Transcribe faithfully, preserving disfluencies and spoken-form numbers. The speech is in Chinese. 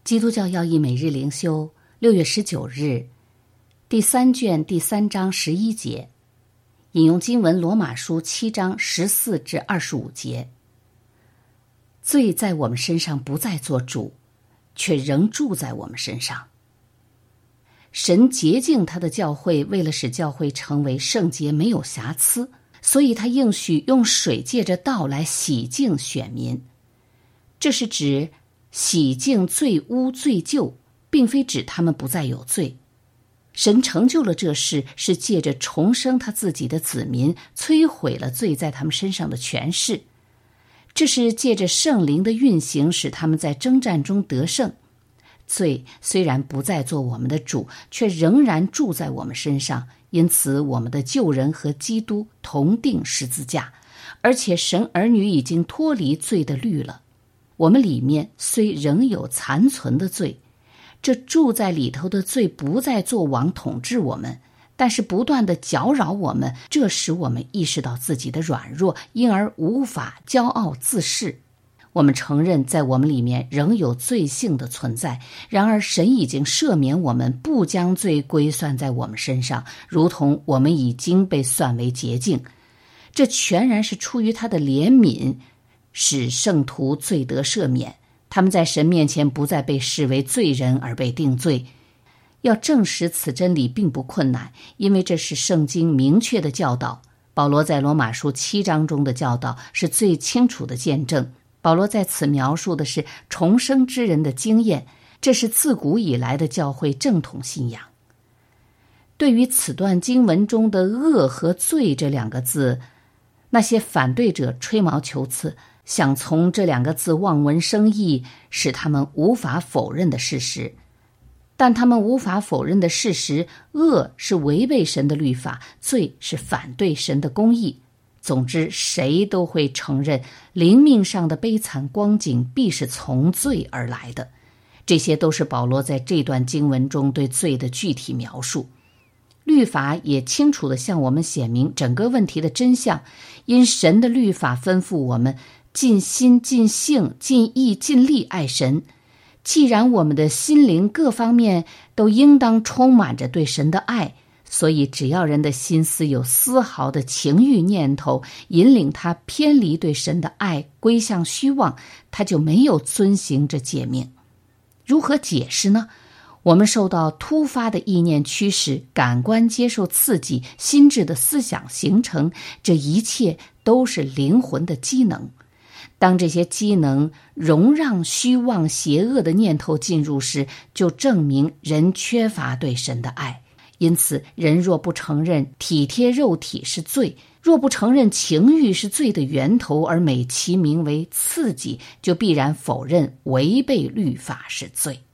基督教要义每日灵修，六月十九日，第三卷第三章十一节，引用经文罗马书七章十四至二十五节。罪在我们身上不再做主，却仍住在我们身上。神洁净他的教会，为了使教会成为圣洁没有瑕疵，所以他应许用水借着道来洗净选民。这是指洗净罪污罪疚，并非指他们不再有罪。神成就了这事，是借着重生他自己的子民，摧毁了罪在他们身上的权势。这是借着圣灵的运行，使他们在征战中得胜。罪虽然不再做我们的主，却仍然住在我们身上，因此我们的救人和基督同定十字架，而且神儿女已经脱离罪的律了。我们里面虽仍有残存的罪，这住在里头的罪不再做王统治我们，但是不断地搅扰我们，这使我们意识到自己的软弱，因而无法骄傲自恃。我们承认在我们里面仍有罪性的存在，然而神已经赦免我们，不将罪归算在我们身上，如同我们已经被算为洁净。这全然是出于他的怜悯，使圣徒罪得赦免，他们在神面前不再被视为罪人而被定罪。要证实此真理并不困难，因为这是圣经明确的教导。保罗在罗马书七章中的教导是最清楚的见证。保罗在此描述的是重生之人的经验，这是自古以来的教会正统信仰。对于此段经文中的恶和罪这两个字，那些反对者吹毛求疵，想从这两个字望文生义，使他们无法否认的事实。但他们无法否认的事实，恶是违背神的律法，罪是反对神的公义。总之，谁都会承认灵命上的悲惨光景必是从罪而来的。这些都是保罗在这段经文中对罪的具体描述。律法也清楚地向我们显明整个问题的真相，因神的律法吩咐我们尽心尽性尽意尽力爱神。既然我们的心灵各方面都应当充满着对神的爱，所以只要人的心思有丝毫的情欲念头引领他偏离对神的爱，归向虚妄，他就没有遵行这诫命。如何解释呢？我们受到突发的意念驱使，感官接受刺激，心智的思想形成，这一切都是灵魂的机能。当这些机能容让虚妄邪恶的念头进入时，就证明人缺乏对神的爱。因此，人若不承认体贴肉体是罪，若不承认情欲是罪的源头，而美其名为刺激，就必然否认违背律法是罪。